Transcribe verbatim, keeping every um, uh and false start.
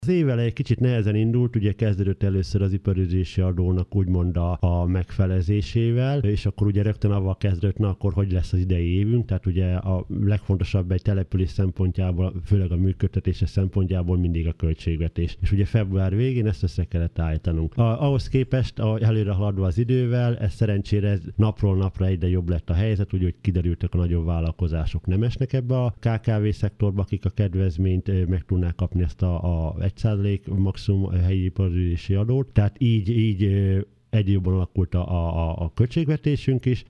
Az év eleje egy kicsit nehezen indult, ugye kezdődött először az iparüzési adónak úgymond a, a megfelezésével, és akkor ugye rögtön avval kezdődött, na akkor hogy lesz az idei évünk, tehát ugye a legfontosabb egy település szempontjából, főleg a működtetése szempontjából mindig a költségvetés. És ugye február végén ezt össze kellett állítanunk. A, ahhoz képest, ahogy előre haladva az idővel, ez szerencsére ez napról napra egyre jobb lett a helyzet, úgy, hogy kiderültek a nagyobb vállalkozások nem esnek ebbe a ká ká vé szektorba, akik a kedvezményt meg tudnák kapni ezt a, a egy százalék maximum helyi iparüzési adót. Tehát így, így egyre jobban alakult a, a, a költségvetésünk is,